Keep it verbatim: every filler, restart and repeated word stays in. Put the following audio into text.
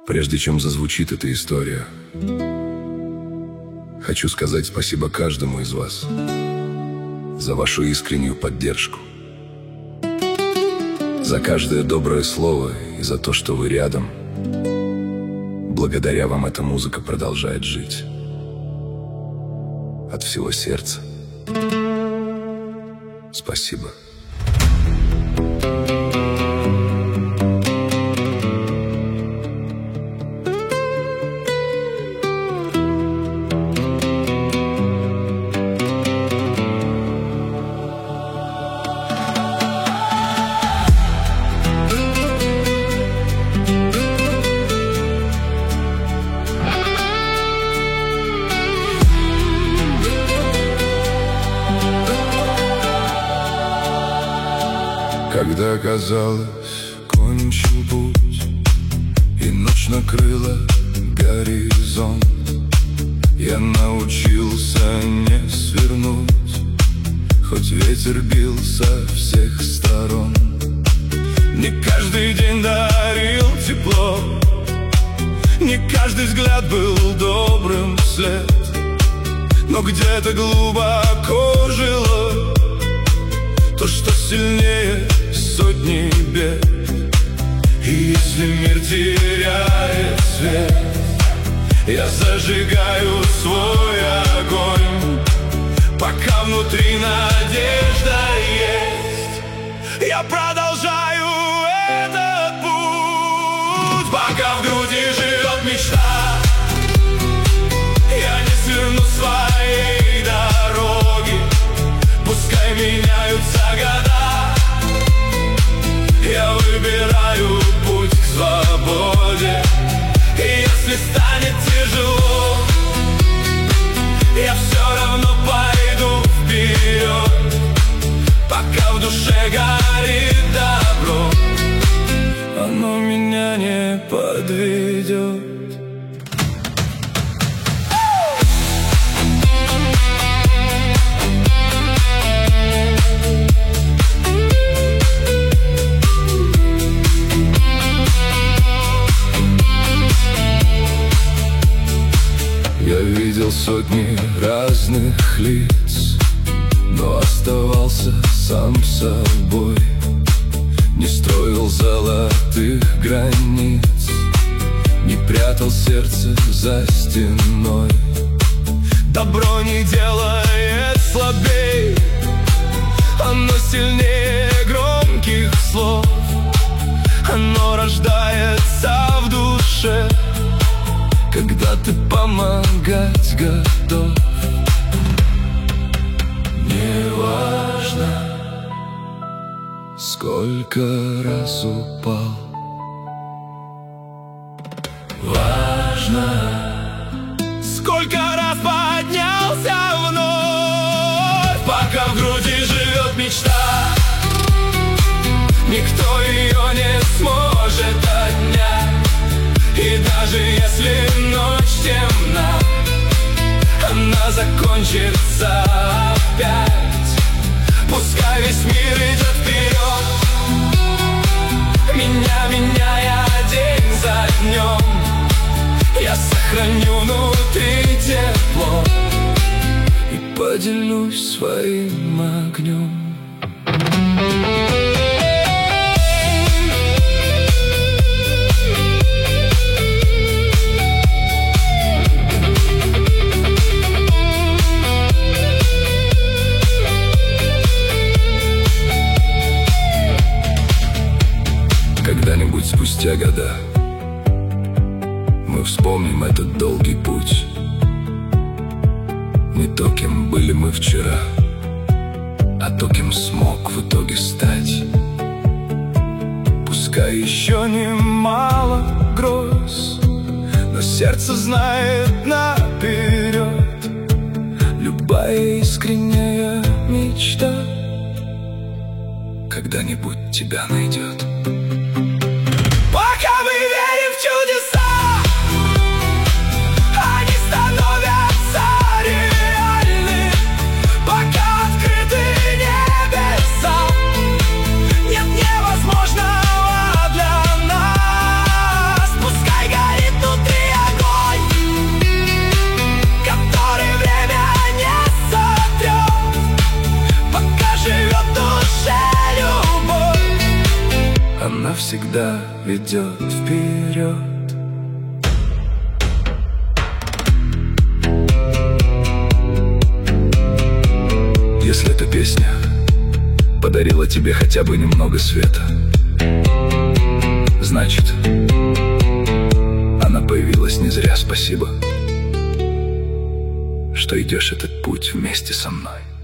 Прежде чем зазвучит эта история, хочу сказать спасибо каждому из вас за вашу искреннюю поддержку, за каждое доброе слово и за то, что вы рядом. Благодаря вам эта музыка продолжает жить. От всего сердца спасибо. Когда казалось, кончен путь, и ночь накрыла горизонт, я научился не свернуть, хоть ветер бил со всех сторон. Не каждый день дарил тепло, не каждый взгляд был добрым вслед, но где-то глубоко жило то, что сильнее сотни бед. И если мир теряет свет, я зажигаю свой огонь, пока внутри надежда есть. Я продолжаю этот путь, пока в груди живет мечта. Я не сверну с своей дороги, пускай меняются года. Я выбираю путь к свободе, и если станет тяжело, я все равно пойду вперед, пока в душе горит добро, оно меня не подведет. Я видел сотни разных лиц, но оставался сам собой. Не строил золотых границ, не прятал сердце за стеной. Добро не делает слабей, оно сильнее громких слов. Оно рождается в душе, когда ты помогать готов. Неважно, сколько раз упал, важно, сколько раз поднялся вновь. Пока в груди живет мечта, никто ее не сможет отнять. И даже если ночь темна, она закончится опять. Пускай весь мир идет вперед, меня меняя день за днем. Я сохраню внутри тепло и поделюсь своим огнем. Когда-нибудь спустя года мы вспомним этот долгий путь. Не то, кем были мы вчера, а то, кем смог в итоге стать. Пускай еще немало гроз, но сердце знает наперед. Любая искренняя мечта когда-нибудь тебя найдет. Пока мы верим в чудеса, они становятся реальны. Пока открыты небеса, нет невозможного для нас. Пускай горит всегда ведет вперед. Если эта песня подарила тебе хотя бы немного света, значит, она появилась не зря. Спасибо, что идешь этот путь вместе со мной.